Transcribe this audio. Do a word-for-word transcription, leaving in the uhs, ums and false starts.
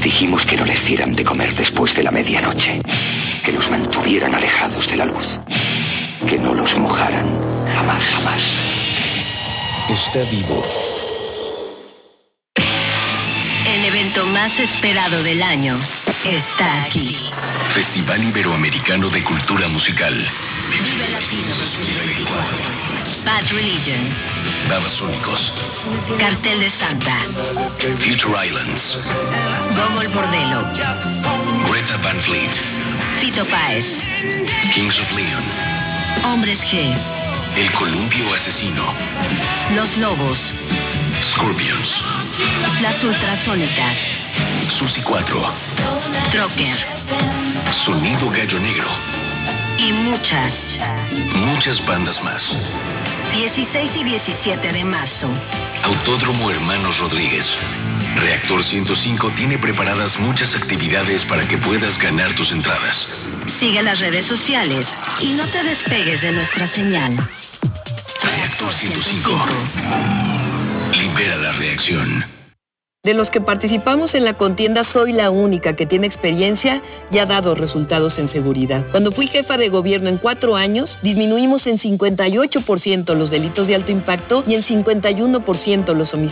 dijimos que no les dieran de comer después de la medianoche, que los mantuvieran alejados de la luz, que no los mojaran jamás, jamás. Está vivo. El evento más esperado del año está aquí. Festival Iberoamericano de Cultura Musical. Vive Latino dos mil veinticuatro. Bad Religion. Babasónicos. Cartel de Santa. Future Islands. Gogol Bordello. Greta Van Fleet. Fito Páez. Kings of Leon. Hombres G. El Columpio Asesino. Los Lobos. Scorpions. Las Ultrasónicas. Susi cuatro. Trocker. Sonido Gallo Negro. Y muchas, Muchas bandas más. dieciséis y diecisiete de marzo. Autódromo Hermanos Rodríguez. Reactor ciento cinco tiene preparadas muchas actividades para que puedas ganar tus entradas. Sigue las redes sociales y no te despegues de nuestra señal. Reactor ciento cinco. Libera la reacción. De los que participamos en la contienda, soy la única que tiene experiencia y ha dado resultados en seguridad. Cuando fui jefa de gobierno en cuatro años, disminuimos en cincuenta y ocho por ciento los delitos de alto impacto y en cincuenta y uno por ciento los homicidios.